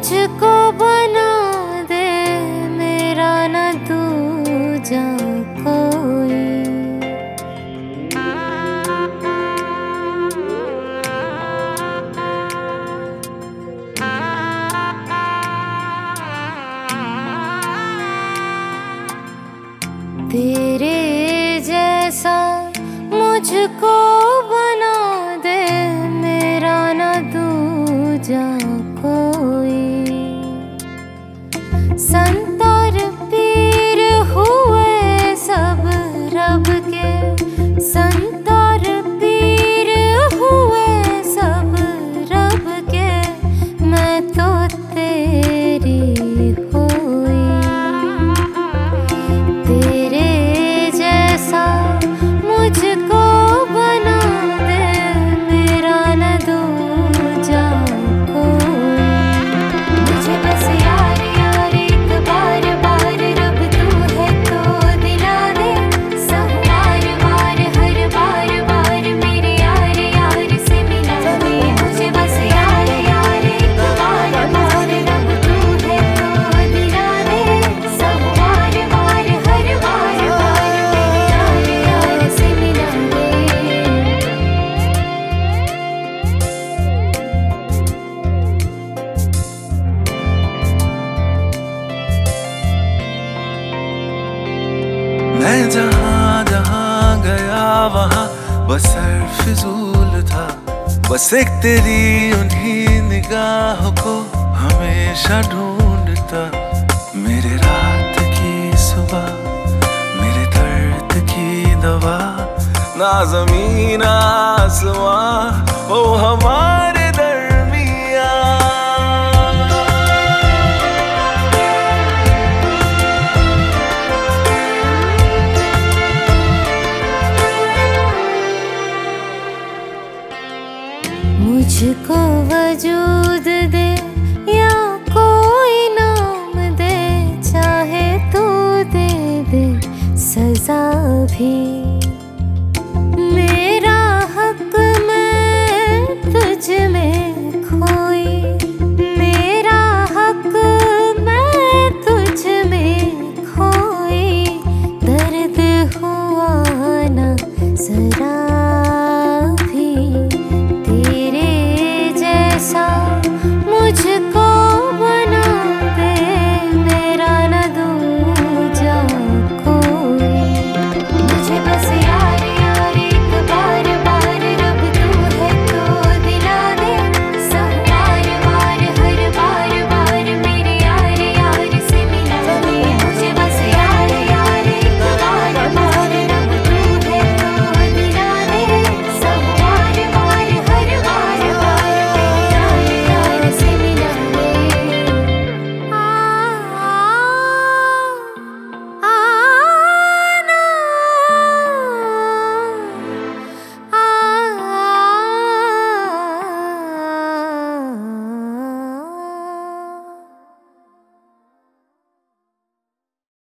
मुझको बना दे मेरा न दूजा कोई। तेरे जैसा मुझको बना दे मेरा न दूजा कोई। संत और पीर हुए सब रब के, संत और पीर हुए सब रब के, मैं तो तेरी हुई। तेरे जैसा मुझको बना दे मेरा न दूजा कोई। मुझे बस यार यार एक बार बार रब तू है तो दिला दे। सब बार बार हर बार बार मेरे यार यार से मिला दे। मुझे बस यार यार एक बार बार रब तू है तो दिला दे। सब बार बार हर बार बार मेरे यार यार से मिला दे। मैं जहाँ जहाँ गया वहाँ बस फिजूल था। बस एक तेरी उन्हीं निगाहों को हमेशा ढूंढता। मेरे रात की सुबह, मेरे दर्द की दवा, ना ज़मीन ना आसमां ओ हमारे दरमियाँ। मुझको वजूद दे या कोई नाम दे, चाहे तू दे दे सजा भी।